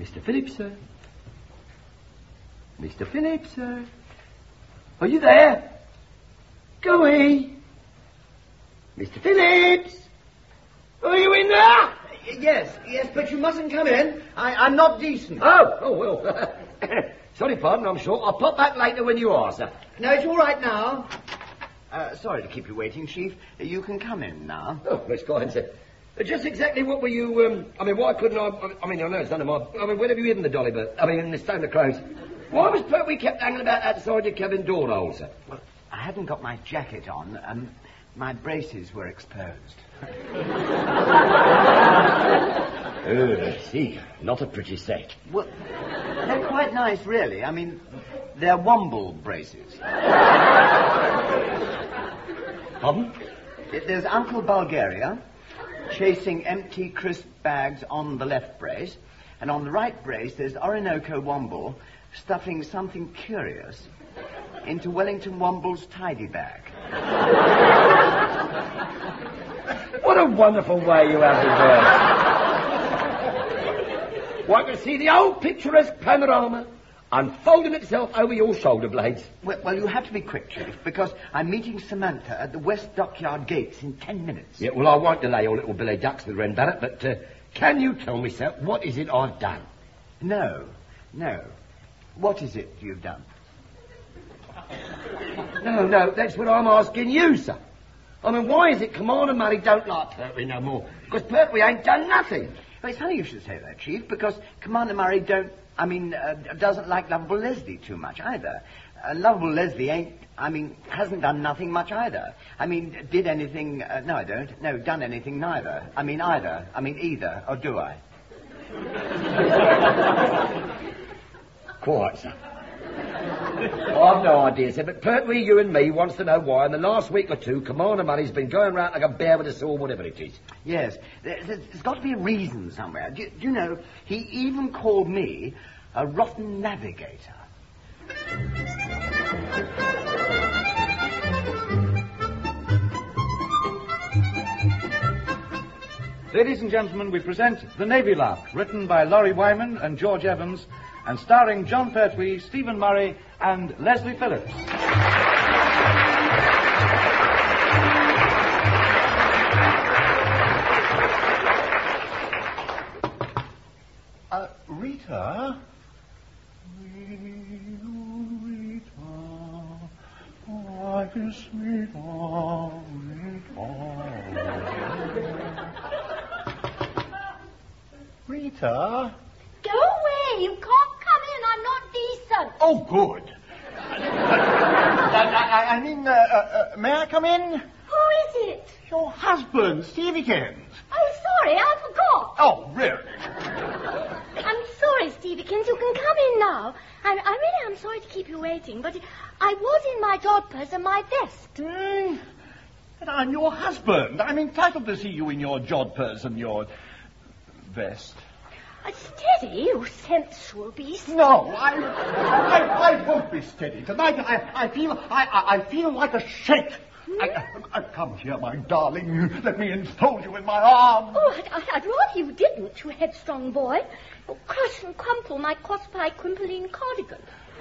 Mr. Phillips, sir. Mr. Phillips, sir. Are you there? Gooey. Mr. Phillips. Are you in there? Yes, but you mustn't come in. I'm not decent. Oh, well. Sorry, pardon, I'm sure. I'll pop back later when you are, sir. No, it's all right now. Sorry to keep you waiting, Chief. You can come in now. Oh, that's fine, sir. Just exactly what were you, why couldn't I know it's none of my... where have you hidden the dolly bird? In the stone of crows. Why was Pertwee kept hanging about outside your cabin door hole, sir? Well, I hadn't got my jacket on, my braces were exposed. I see. Not a pretty sight. Well, they're quite nice, really. They're Womble braces. Pardon? There's Uncle Bulgaria chasing empty crisp bags on the left brace, and on the right brace there's Orinoco Womble stuffing something curious into Wellington Womble's tidy bag. What a wonderful way you have to work. One can see the old picturesque panorama unfolding itself over your shoulder blades. Well, you have to be quick, Chief, because I'm meeting Samantha at the West Dockyard gates in 10 minutes. Yeah, well, I won't delay your little Billy Ducks with Wren Barrett, but can you tell me, sir, what is it I've done? No. What is it you've done? No, that's what I'm asking you, sir. Why is it Commander Murray don't like Pertwee no more? Because Pertwee ain't done nothing. Well, it's funny you should say that, Chief, because Commander Murray doesn't like Lovable Leslie too much either. Lovable Leslie hasn't done nothing much either. Did anything... no, I don't. No, done anything neither. Either. Either. Or do I? Quite, sir. I've no idea, sir, but Pertwee, you and me, wants to know why in the last week or two Commander Murray's been going round like a bear with a sore, whatever it is. Yes, there's got to be a reason somewhere. Do you know, he even called me a rotten navigator. Ladies and gentlemen, we present The Navy Lark, written by Laurie Wyman and George Evans, and starring John Pertwee, Stephen Murray, and Leslie Phillips. Rita? Life is sweet, Rita? Go away. You can't come in. I'm not decent. Oh, good. May I come in? Who is it? Your husband, Steviekins. Oh, sorry. I forgot. Oh, really? I'm sorry, Steviekins. You can come in now. I really am sorry to keep you waiting, but I was in my jodhpurs and my vest. And I'm your husband. I'm entitled to see you in your jodhpurs and your vest. Steady, you sensual beast. No, I won't be steady. Tonight I feel like a shake. Come here, my darling. Let me enfold you in my arms. Oh, I'd rather you didn't, you headstrong boy. Oh, crush and crumple my cross-pie crimpling cardigan.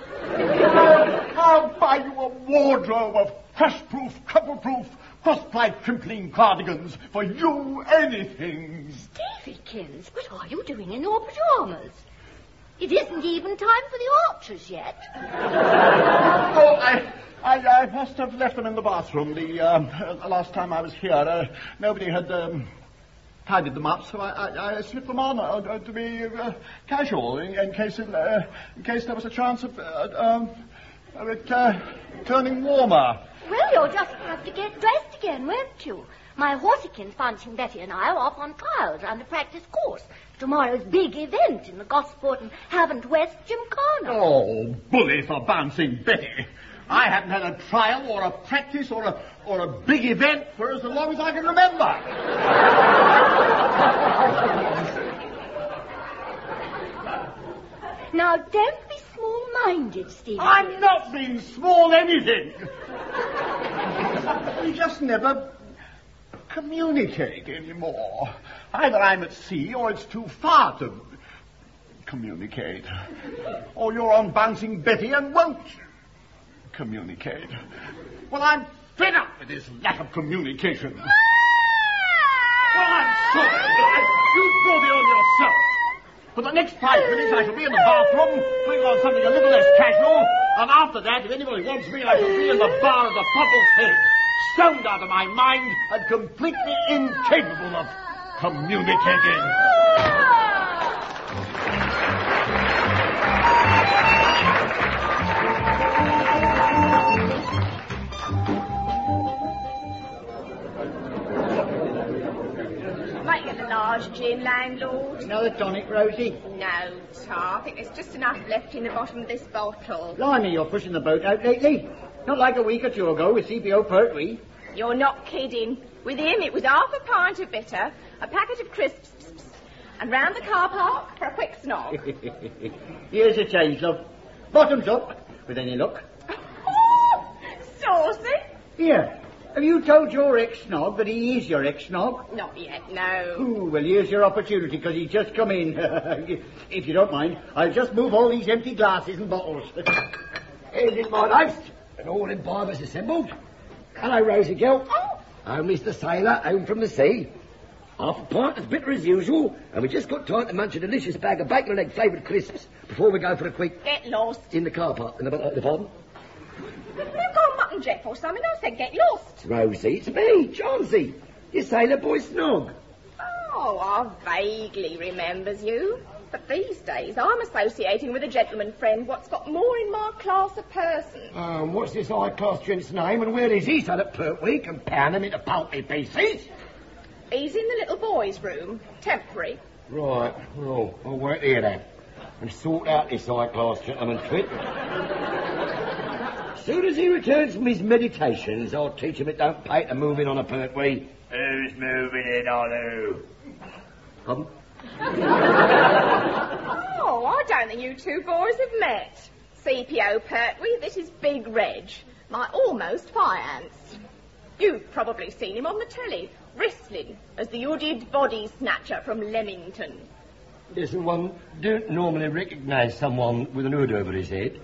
I'll buy you a wardrobe of crush-proof, crumple-proof, cross-plied crimpling cardigans for you anything. Steviekins, what are you doing in your pajamas? It isn't even time for the Archers yet. Oh, I must have left them in the bathroom. The last time I was here, nobody had tidied them up, so I slipped them on to be casual in case there was a chance of it turning warmer. Well, you'll just have to get dressed again, won't you? My horsykins, Bunting, Betty and I are off on trials round the practice course. Tomorrow's big event in the Gosport and Havant West Gymkhana. Oh, bully for Bouncing Betty. I haven't had a trial or a practice or a big event for as long as I can remember. Now, don't be small-minded, Stephen. I'm not being small anything. We just never communicate anymore. Either I'm at sea or it's too far to communicate. Or you're on Bouncing Betty and won't communicate. Well, I'm fed up with this lack of communication. Well, I'm sorry, but you brought it on yourself. For the next 5 minutes, I shall be in the bathroom, putting on something a little less casual, and after that, if anybody wants me, I shall be in the bar of the Puddle's Head, stoned out of my mind and completely incapable of communicating. Large gin, landlord. Another tonic, Rosie? No, Tar. I think there's just enough left in the bottom of this bottle. Blimey, you're pushing the boat out lately. Not like a week or two ago with CPO Pertwee. You're not kidding. With him, it was half a pint of bitter, a packet of crisps, and round the car park for a quick snog. Here's a change, love. Bottoms up, with any luck. Saucy? Here. Have you told your ex-snog that he is your ex-snog? Not yet, no. Ooh, well, here's your opportunity, because he's just come in. If you don't mind, I'll just move all these empty glasses and bottles. Here's in my life, and all them barbers assembled. Hello, Rosie Gill. Oh. Home, Mr. Sailor, home from the sea. Half a pint as bitter as usual, and we just got time to munch a delicious bag of bacon and egg flavoured crisps before we go for a quick... Get lost. In the car park. In the pardon? You've got mutton jet or something. I said get lost. Rosie, it's me, Chauncey. Your sailor boy snog. Oh, I vaguely remembers you. But these days, I'm associating with a gentleman friend what's got more in my class of person. What's this high-class gent's name, and where is he so that Pertwee can pound him into pulpy pieces? He's in the little boy's room. Temporary. Right. Well, I'll wait here then. And sort out this high-class gentleman twit. As soon as he returns from his meditations, I'll teach him it don't pay to move in on a Pertwee. Who's moving in on who? Pardon? Oh, I don't think you two boys have met. CPO Pertwee, this is Big Reg, my almost fiancé. You've probably seen him on the telly, wrestling as the hooded body snatcher from Leamington. Listen, one don't normally recognise someone with an hood over his head.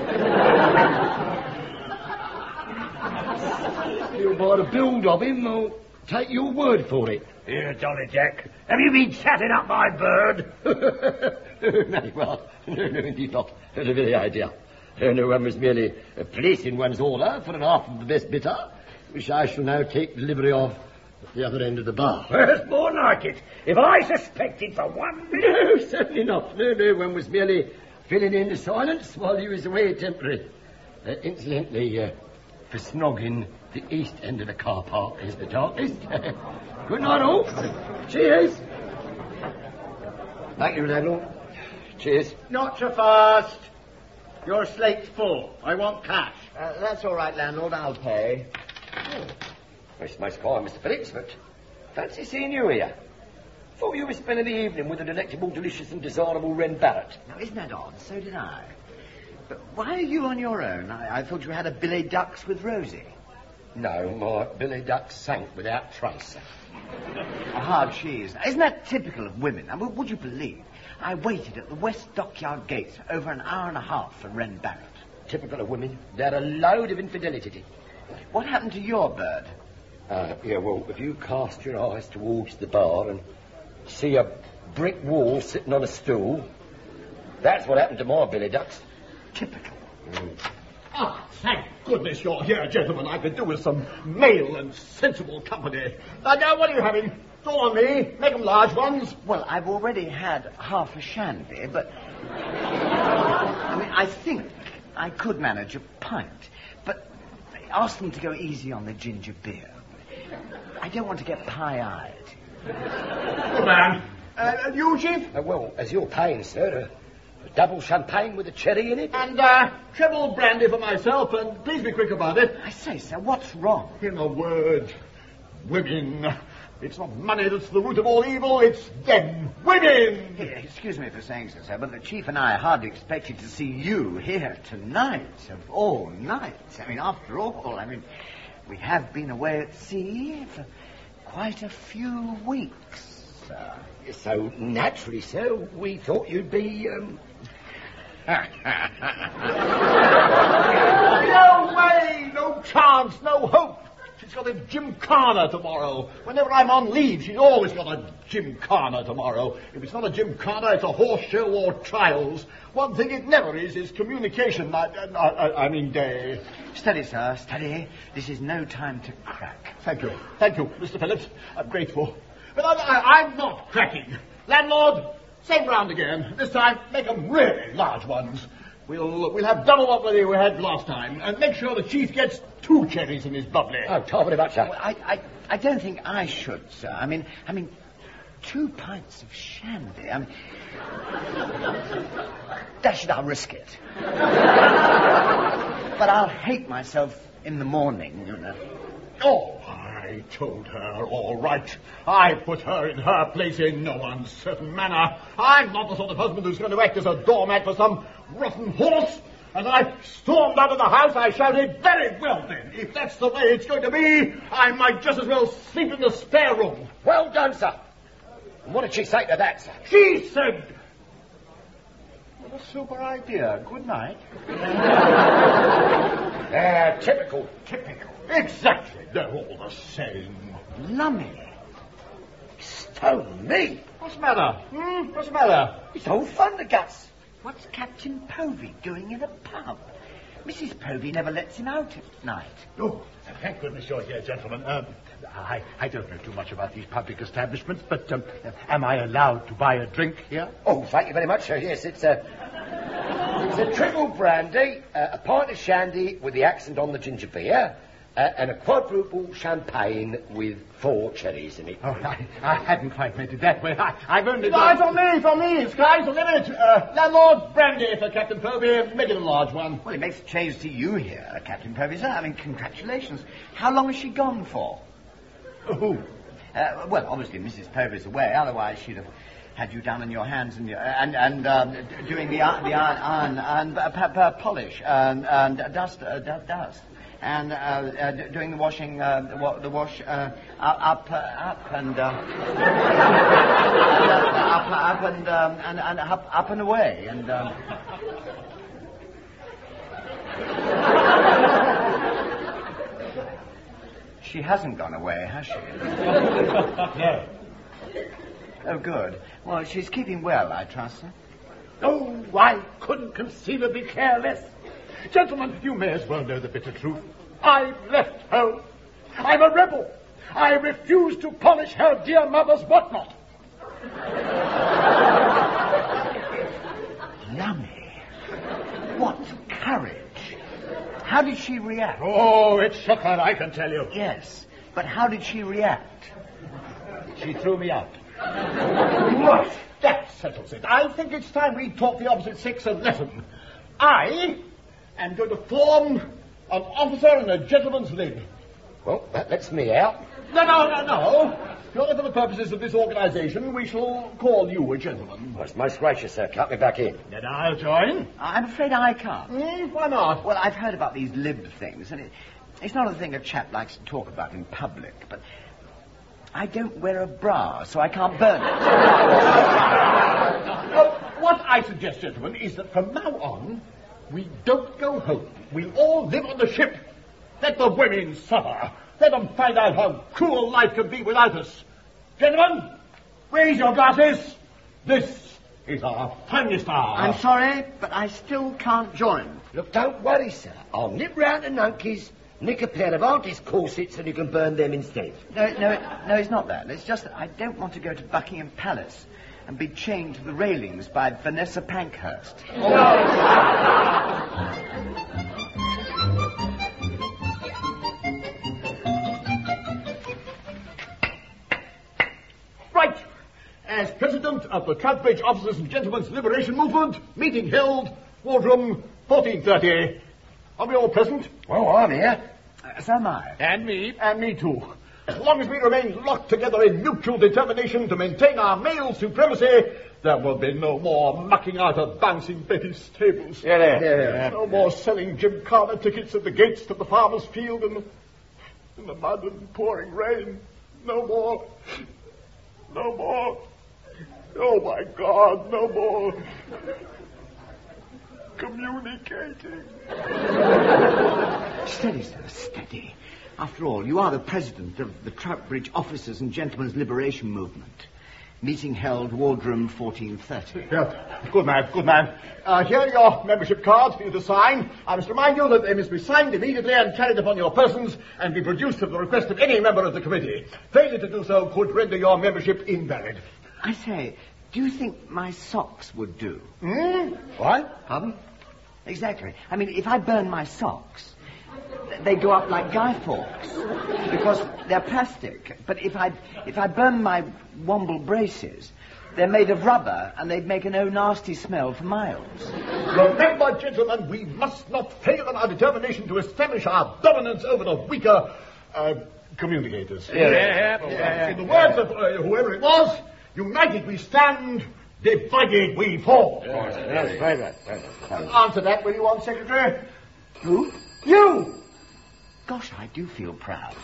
You'll buy the build of him, I'll take your word for it. Here, Jolly Jack, have you been chatting up my bird? No, well, no, indeed not. Not a very idea. No, one was merely placing one's order for an half of the best bitter, which I shall now take delivery of at the other end of the bar. It's more like it. If I suspected for 1 minute... No, certainly not. No, one was merely filling in the silence while you was away temporary. Incidentally, for snogging, the east end of the car park is the darkest. Good night, all. Cheers. Thank you, landlord. Cheers. Not so fast. Your slate's full. I want cash. That's all right, landlord. I'll pay. Oh. It's most kind, Mr. Phillips, but fancy seeing you here. Thought you were spending the evening with the delectable, delicious and desirable Wren Barrett. Now, isn't that odd? So did I. But why are you on your own? I thought you had a Billy Ducks with Rosie. No, my Billy Duck sank without trace. A hard cheese. Isn't that typical of women? I mean, would you believe? I waited at the West Dockyard gates for over an hour and a half for Wren Barrett. Typical of women. They're a load of infidelity. What happened to your bird? Yeah, well, if you cast your eyes towards the bar and see a brick wall sitting on a stool, that's what happened to my Billy Ducks. Typical. Ah, thank goodness you're here, gentlemen. I could do with some male and sensible company. Now, what are you having? Go on me. Make them large ones. Well, I've already had half a shandy, but... I mean, I think I could manage a pint, but ask them to go easy on the ginger beer. I don't want to get pie-eyed. Good man. You, Chief? Well, as you're paying, sir, a double champagne with a cherry in it. And treble brandy for myself, and please be quick about it. I say, sir, what's wrong? In a word, women. It's not money that's the root of all evil, it's them. Women! Here, excuse me for saying so, sir, but the Chief and I hardly expected to see you here tonight, of all nights. I mean, after all, we have been away at sea for quite a few weeks. sir? So, naturally, sir, we thought you'd be, No way! No chance, no hope! She's got a gymkhana tomorrow. Whenever I'm on leave, she's always got a gymkhana tomorrow. If it's not a gymkhana, it's a horse show or trials. One thing it never is communication. I mean, Steady, sir, steady. This is no time to crack. Thank you, Mr. Phillips. I'm grateful. But I'm not cracking. Landlord, same round again. This time, make them really large ones. We'll have double what we had last time, and make sure the chief gets 2 cherries in his bubbly. oh, top of the butter. Well, I don't think I should, sir. I mean, 2 pints of shandy. Dash it, I'll risk it. But I'll hate myself in the morning, you know. Oh, I told her, all right. I put her in her place in no uncertain manner. I'm not the sort of husband who's going to act as a doormat for some rotten horse. As I stormed out of the house, I shouted, very well then, if that's the way it's going to be, I might just as well sleep in the spare room. Well done, sir. And what did she say to that, sir? She said... What a super idea. Good night. Typical. Exactly. They're all the same. Lummy. Stone me. What's the matter? What's the matter? It's all thunderguts. What's Captain Povey doing in a pub? Mrs. Povey never lets him out at night. Oh, thank goodness you're here, gentlemen. I don't know too much about these public establishments, but am I allowed to buy a drink here? Oh, thank you very much, sir. Yes, it's a triple brandy, a pint of shandy with the accent on the ginger beer, and a quadruple champagne with 4 cherries in it. Oh, I hadn't quite meant it that way. I've only got... For me. Sky's the limit. Landlord, brandy for Captain Povey. Make it a large one. Well, it makes a change to you here, Captain Povey, sir. Congratulations. How long has she gone for? Who? Well, obviously Mrs. Povey's away. Otherwise, she'd have had you down on your hands and doing the iron and polish and dust. And doing the washing, the wash up and up and away and. She hasn't gone away, has she? No. Oh, good. Well, she's keeping well, I trust, sir. Oh, I couldn't conceivably care less. Gentlemen, you may as well know the bitter truth. I've left home. I'm a rebel. I refuse to polish her dear mother's whatnot. Lummy. What courage. How did she react? Oh, it shook her, I can tell you. Yes, but how did she react? She threw me out. Right, that settles it. I think it's time we taught the opposite sex a lesson. I am going to form an officer and a gentleman's lib. Well, that lets me out. No. Purely for the purposes of this organisation, we shall call you a gentleman. Well, it's most gracious, sir. Cut me back in. Then I'll join. I'm afraid I can't. Why not? Well, I've heard about these lib things, and it's not a thing a chap likes to talk about in public, but I don't wear a bra, so I can't burn it. What I suggest, gentlemen, is that from now on, we don't go home. We all live on the ship. Let the women suffer. Let them find out how cruel life can be without us. Gentlemen, raise your glasses. This is our finest hour. I'm sorry, but I still can't join. Look, don't worry, sir. I'll nip round to Nunkey's, nick a pair of Auntie's corsets, and you can burn them instead. No, it's not that. It's just that I don't want to go to Buckingham Palace and be chained to the railings by Vanessa Pankhurst. Right. As president of the Troutbridge Officers and Gentlemen's Liberation Movement, meeting held, wardroom 1430. Are we all present? Oh, I'm here. So am I. And me. And me too. As long as we remain locked together in mutual determination to maintain our male supremacy, there will be no more mucking out of Bouncing Betty's tables. Yeah. No more selling gymkhana tickets at the gates to the farmer's field in the mud and pouring rain. No more No more. Oh, my God, no more. Communicating. Steady, sir, steady. After all, you are the president of the Troutbridge Officers and Gentlemen's Liberation Movement. Meeting held, Wardroom 1430. Yeah, good man, good man. Here are your membership cards for you to sign. I must remind you that they must be signed immediately and carried upon your persons and be produced at the request of any member of the committee. Failure to do so could render your membership invalid. I say, do you think my socks would do? What? Pardon? Exactly. I mean, if I burn my socks, they go up like Guy Fawkes because they're plastic. But if I burn my Womble braces, they're made of rubber and they'd make an nasty smell for miles. Remember, gentlemen, we must not fail in our determination to establish our dominance over the weaker communicators. Yeah. In the words of whoever it was, united we stand, divided we fall. That's very right. Answer that, will you, on Secretary? Who? You! Gosh, I do feel proud.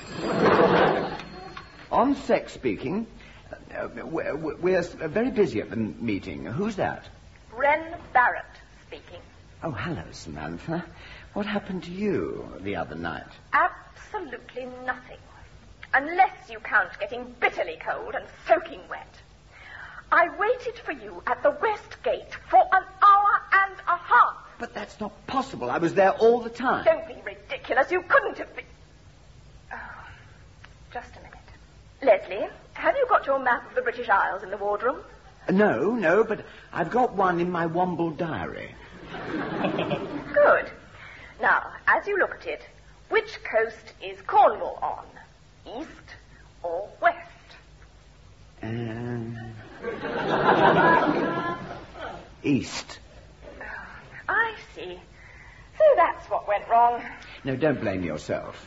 On sex speaking, we're very busy at the meeting. Who's that? Wren Barrett speaking. Oh, hello, Samantha. What happened to you the other night? Absolutely nothing. Unless you count getting bitterly cold and soaking wet. I waited for you at the West Gate for an hour and a half. But that's not possible. I was there all the time. Don't be ridiculous. You couldn't have been... Oh, just a minute. Leslie, have you got your map of the British Isles in the wardroom? No, but I've got one in my Womble diary. Good. Now, as you look at it, which coast is Cornwall on? East or west? East. I see. So that's what went wrong. No, don't blame yourself.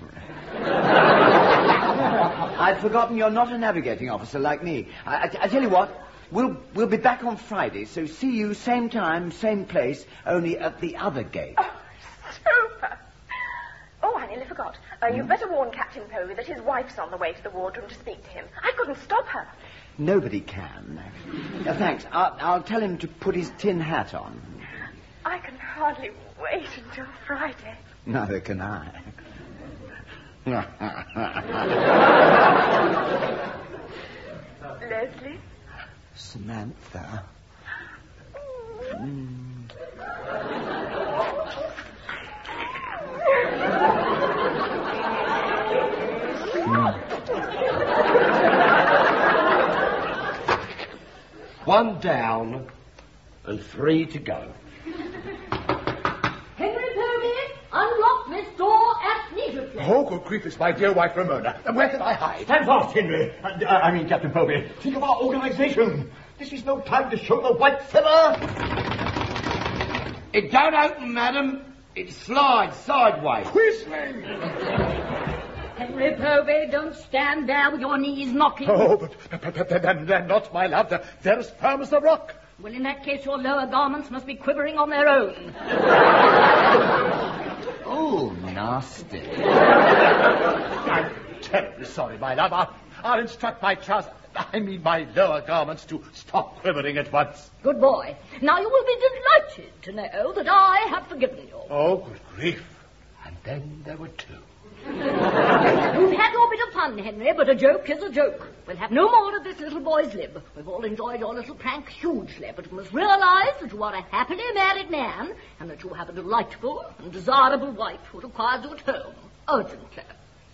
I'd forgotten you're not a navigating officer like me. I tell you what, we'll be back on Friday, so see you same time, same place, only at the other gate. Oh, super. Oh, I nearly forgot. You'd better warn Captain Povey that his wife's on the way to the wardroom to speak to him. I couldn't stop her. Nobody can. Thanks. I'll tell him to put his tin hat on. I can hardly wait until Friday. Neither can I. Leslie? Samantha. One down and 3 to go. Henry Povey, unlock this door at Needlesley. Oh, good grief, it's my dear wife, Ramona. And where can I hide? Stand fast, Henry. I mean, Captain Povey. Think of our organization. This is no time to show the white feather. It don't open, madam. It slides sideways. Whistling. Henry Povey, don't stand there with your knees knocking. Oh, but they're not, my love. They're as firm as the rock. Well, in that case, your lower garments must be quivering on their own. Oh, nasty. I'm terribly sorry, my love. I'll instruct my my lower garments to stop quivering at once. Good boy. Now, you will be delighted to know that I have forgiven you. Oh, good grief. And then there were 2. You've had your bit of fun, Henry, but a joke is a joke. We'll have no more of this little boy's lib. We've all enjoyed your little prank hugely, but you must realize that you are a happily married man and that you have a delightful and desirable wife who requires you at home, urgently.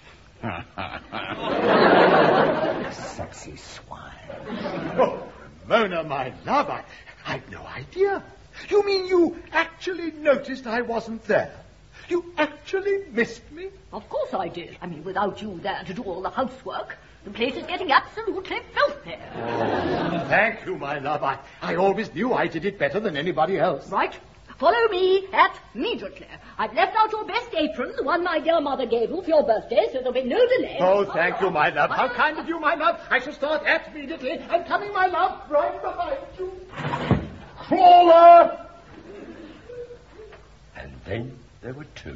Sexy swine. Oh, Mona, my love, I've no idea. You mean you actually noticed I wasn't there? You actually missed me? Of course I did. I mean, without you there to do all the housework, the place is getting absolutely filthy. Oh, thank you, my love. I always knew I did it better than anybody else. Right. Follow me immediately. I've left out your best apron, the one my dear mother gave you for your birthday, so there'll be no delay. Oh, thank you, my love. How kind of you, my love. I shall start immediately. I'm coming, my love, right behind you. Crawler! And then there were 2.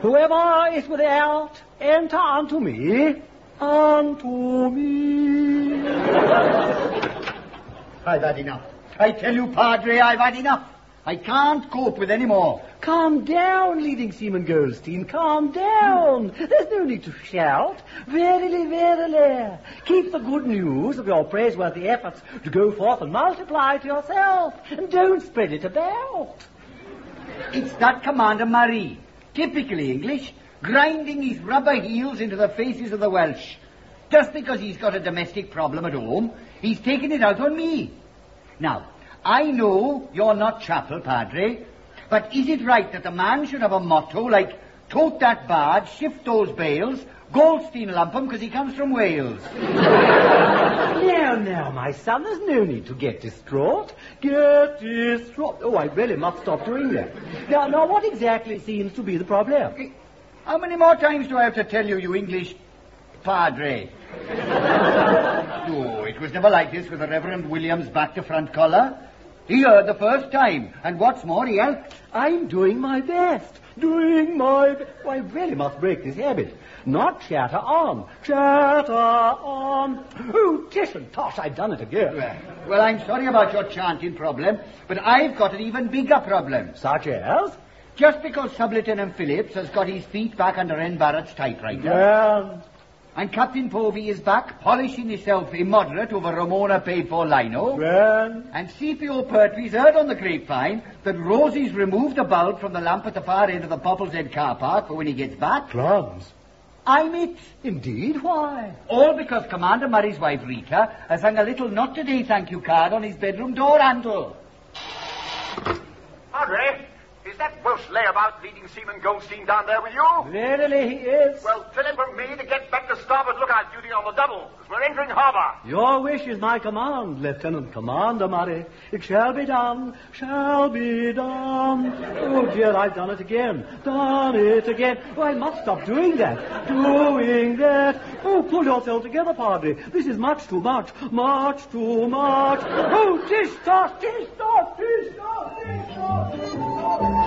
Whoever is without, enter unto me. Unto me. I've had enough. I tell you, Padre, I've had enough. I can't cope with any more. Calm down, leading seaman Goldstein, calm down. There's no need to shout. Verily, verily. Keep the good news of your praiseworthy efforts to go forth and multiply to yourself, and don't spread it about. It's that Commander Marie, typically English, grinding his rubber heels into the faces of the Welsh. Just because he's got a domestic problem at home, he's taking it out on me. Now, I know you're not chapel, Padre, but is it right that the man should have a motto like, tote that barge, shift those bales, Goldstein lump him because he comes from Wales? Now, my son, there's no need to get distraught. Get distraught. Oh, I really must stop doing that. Now, what exactly seems to be the problem? How many more times do I have to tell you, you English Padre? Oh, it was never like this with the Reverend William's back-to-front collar. He heard the first time, and what's more, he helped. I'm doing my best. Oh, I really must break this habit. Not chatter on. Chatter on. Oh, tish and tosh, I've done it again. Well, I'm sorry about your chanting problem, but I've got an even bigger problem. Such as? Just because Sub-Lieutenant Phillips has got his feet back under N. Barrett's typewriter. Yeah. And Captain Povey is back, polishing himself immoderate over Ramona paid-for lino. Well. And CPO Pertwee's heard on the grapevine that Rosie's removed the bulb from the lamp at the far end of the Popple's Head car park for when he gets back. Plums. I'm it. Indeed, why? All because Commander Murray's wife, Rita, has hung a little not today thank you card on his bedroom door handle. Padre, is that Welsh layabout leading Seaman Goldstein down there with you? Verily he is. Well, tell him from me to get back to starboard lookout duty on the double, because we're entering harbour. Your wish is my command, Lieutenant Commander Murray. It shall be done, shall be done. Oh, dear, I've done it again. Done it again. Oh, I must stop doing that. Doing that. Oh, pull yourself together, Padre. This is much too much. Much too much. Oh, tish-tosh, tish-tosh, tish-tosh, tish-tosh, tish-tosh.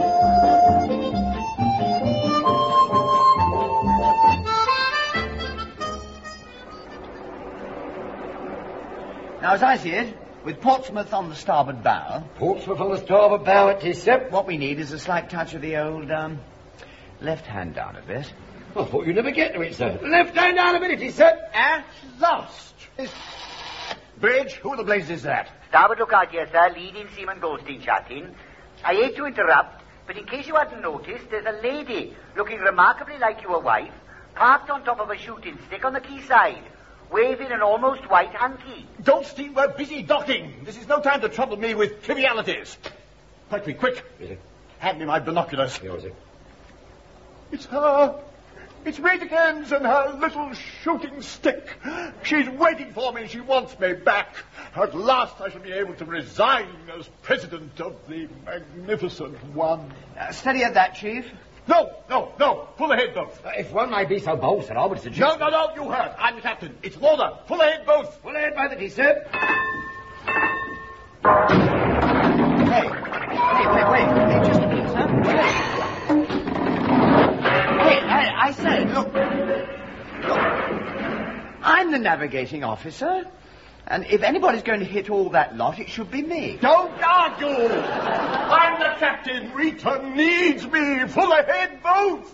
Now, as I see it, with Portsmouth on the starboard bow... Portsmouth on the starboard bow, it is, sir. What we need is a slight touch of the old, left hand down a bit. I thought you'd never get to it, sir. Left hand down a bit, it is, sir. At last! Bridge, who the blazes is that? Starboard lookout here, sir. Leading Seaman Goldstein chatting. I hate to interrupt, but in case you hadn't noticed, there's a lady looking remarkably like your wife, parked on top of a shooting stick on the quayside, waving an almost white hanky. Goldstein, we're busy docking. This is no time to trouble me with trivialities. Pertwee, quick. Hand me my binoculars. Here is it. It's her. It's Rita Gaines and her little shooting stick. She's waiting for me. She wants me back. At last I shall be able to resign as president of the Magnificent One. Steady at that, Chief. No. Pull ahead, both. If one may be so bold, sir, I would suggest... No, you heard. I'm the captain. It's order. Pull ahead, both. Pull ahead by the tea, sir. Hey, wait, just a minute, sir. Hey, I say, look. I'm the navigating officer, and if anybody's going to hit all that lot, it should be me. Don't argue. I'm the captain. Rita needs me. Pull ahead, both.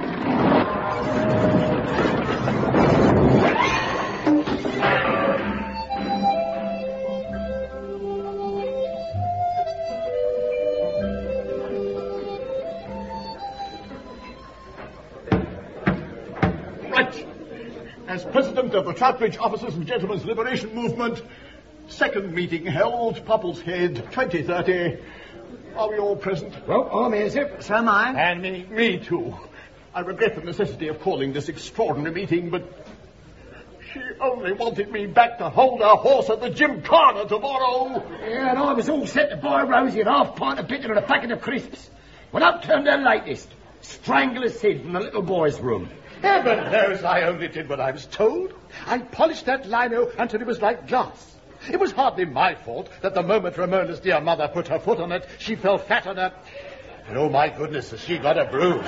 As president of the Troutbridge Officers and Gentlemen's Liberation Movement, second meeting held, Popple's Head, 2030. Are we all present? Well, I'm here, sir. So am I. And me too. I regret the necessity of calling this extraordinary meeting, but she only wanted me back to hold her horse at the Gymkhana tomorrow. Yeah, and I was all set to buy Rosie a half pint of bitter and a packet of crisps. When up turned her latest, Strangler's Head from the little boy's room. Heaven knows I only did what I was told. I polished that lino until it was like glass. It was hardly my fault that the moment Ramona's dear mother put her foot on it, she fell flat on her... And oh, my goodness, has she got a bruise.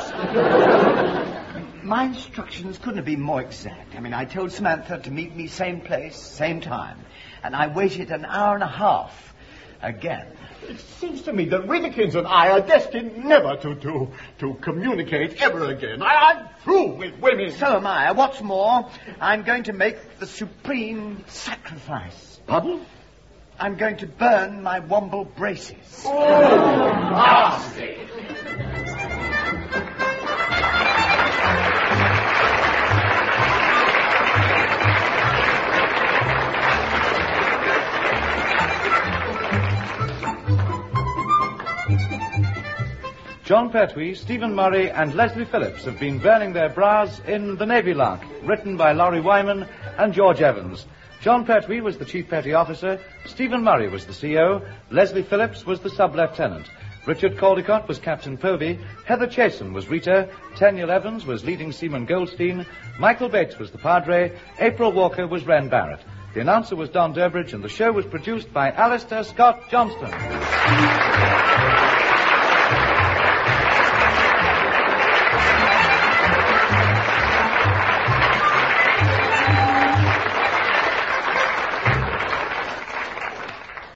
My instructions couldn't have been more exact. I mean, I told Samantha to meet me same place, same time. And I waited an hour and a half. Again. It seems to me that Winnekins and I are destined never to communicate ever again. I'm through with women. So am I. What's more, I'm going to make the supreme sacrifice. Pardon? I'm going to burn my Womble braces. Oh, nasty. John Pertwee, Stephen Murray, and Leslie Phillips have been burning their bras in The Navy Lark, written by Laurie Wyman and George Evans. John Pertwee was the Chief Petty Officer, Stephen Murray was the CO, Leslie Phillips was the Sub-Lieutenant. Richard Caldecott was Captain Povey, Heather Chasen was Rita, Teniel Evans was Leading Seaman Goldstein, Michael Bates was the Padre, April Walker was Wren Barrett. The announcer was Don Durbridge, and the show was produced by Alistair Scott Johnston.